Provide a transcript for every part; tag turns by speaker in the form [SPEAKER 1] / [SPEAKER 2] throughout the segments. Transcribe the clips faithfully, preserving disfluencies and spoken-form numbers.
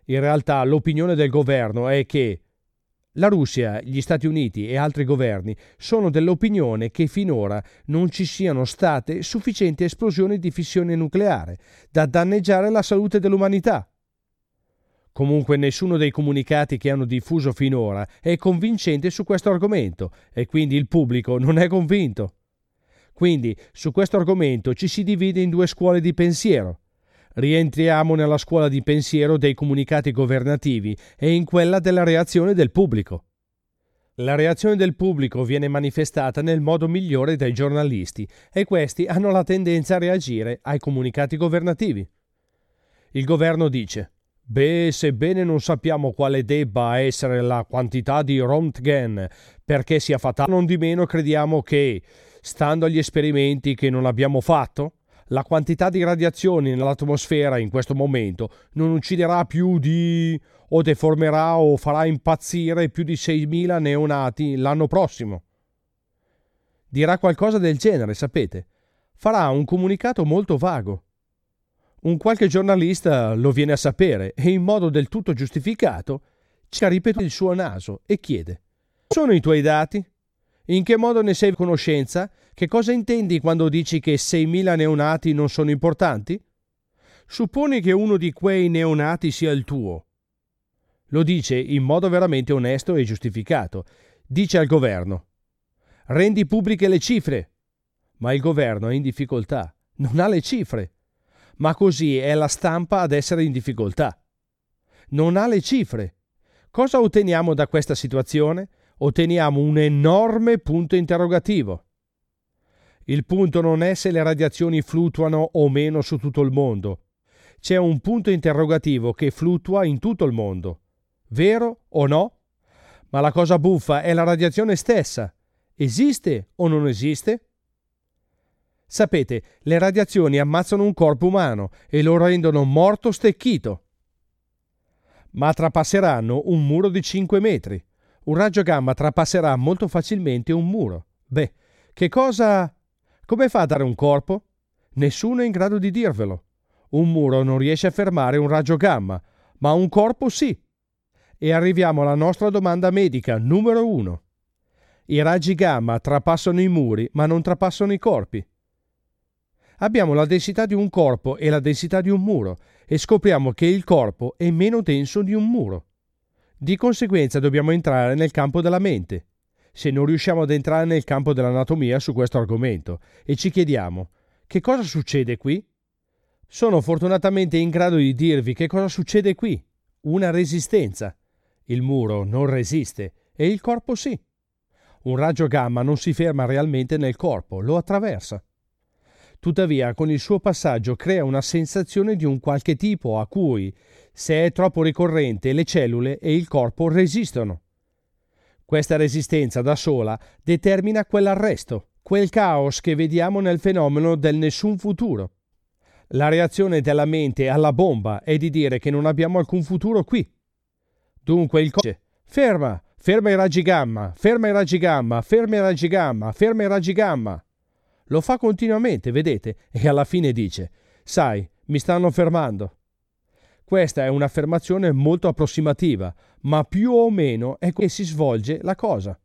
[SPEAKER 1] In realtà l'opinione del governo è che la Russia, gli Stati Uniti e altri governi sono dell'opinione che finora non ci siano state sufficienti esplosioni di fissione nucleare da danneggiare la salute dell'umanità. Comunque nessuno dei comunicati che hanno diffuso finora è convincente su questo argomento e quindi il pubblico non è convinto. Quindi su questo argomento ci si divide in due scuole di pensiero. Rientriamo nella scuola di pensiero dei comunicati governativi e in quella della reazione del pubblico. La reazione del pubblico viene manifestata nel modo migliore dai giornalisti e questi hanno la tendenza a reagire ai comunicati governativi. Il governo dice: beh, sebbene non sappiamo quale debba essere la quantità di Röntgen perché sia fatale, non di meno crediamo che, stando agli esperimenti che non abbiamo fatto, la quantità di radiazioni nell'atmosfera in questo momento non ucciderà più di o deformerà o farà impazzire più di seimila neonati l'anno prossimo. Dirà qualcosa del genere, sapete. Farà un comunicato molto vago. Un qualche giornalista lo viene a sapere e in modo del tutto giustificato ci ha ripetuto il suo naso e chiede: sono i tuoi dati? In che modo ne sei a conoscenza? Che cosa intendi quando dici che seimila neonati non sono importanti? Supponi che uno di quei neonati sia il tuo. Lo dice in modo veramente onesto e giustificato. Dice al governo: rendi pubbliche le cifre. Ma il governo è in difficoltà, non ha le cifre. Ma così è la stampa ad essere in difficoltà. Non ha le cifre. Cosa otteniamo da questa situazione? Otteniamo un enorme punto interrogativo. Il punto non è se le radiazioni fluttuano o meno su tutto il mondo. C'è un punto interrogativo che fluttua in tutto il mondo. Vero o no? Ma la cosa buffa è la radiazione stessa. Esiste o non esiste? Sapete, le radiazioni ammazzano un corpo umano e lo rendono morto stecchito. Ma trapasseranno un muro di cinque metri. Un raggio gamma trapasserà molto facilmente un muro. Beh, che cosa... Come fa a dare un corpo? Nessuno è in grado di dirvelo. Un muro non riesce a fermare un raggio gamma, ma un corpo sì. E arriviamo alla nostra domanda medica numero uno. I raggi gamma trapassano i muri, ma non trapassano i corpi. Abbiamo la densità di un corpo e la densità di un muro e scopriamo che il corpo è meno denso di un muro. Di conseguenza dobbiamo entrare nel campo della mente. Se non riusciamo ad entrare nel campo dell'anatomia su questo argomento e ci chiediamo: che cosa succede qui? Sono fortunatamente in grado di dirvi che cosa succede qui. Una resistenza. Il muro non resiste e il corpo sì. Un raggio gamma non si ferma realmente nel corpo, lo attraversa. Tuttavia, con il suo passaggio crea una sensazione di un qualche tipo a cui, se è troppo ricorrente, le cellule e il corpo resistono. Questa resistenza da sola determina quell'arresto, quel caos che vediamo nel fenomeno del nessun futuro. La reazione della mente alla bomba è di dire che non abbiamo alcun futuro qui. Dunque il corpo dice: ferma, ferma i raggi gamma, ferma i raggi gamma, ferma i raggi gamma, ferma i raggi gamma. Lo fa continuamente, vedete, e alla fine dice: sai, mi stanno fermando. Questa è un'affermazione molto approssimativa, ma più o meno è qui che si svolge la cosa.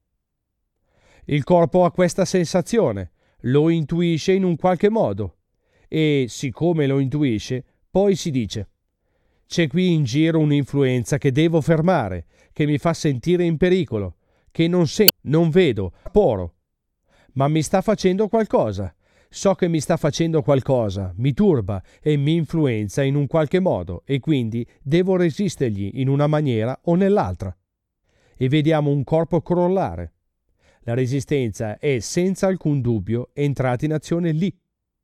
[SPEAKER 1] Il corpo ha questa sensazione, lo intuisce in un qualche modo, e siccome lo intuisce, poi si dice: c'è qui in giro un'influenza che devo fermare, che mi fa sentire in pericolo, che non sento, non vedo, poro. Ma mi sta facendo qualcosa. So che mi sta facendo qualcosa, mi turba e mi influenza in un qualche modo e quindi devo resistergli in una maniera o nell'altra. E vediamo un corpo crollare. La resistenza è senza alcun dubbio entrata in azione lì.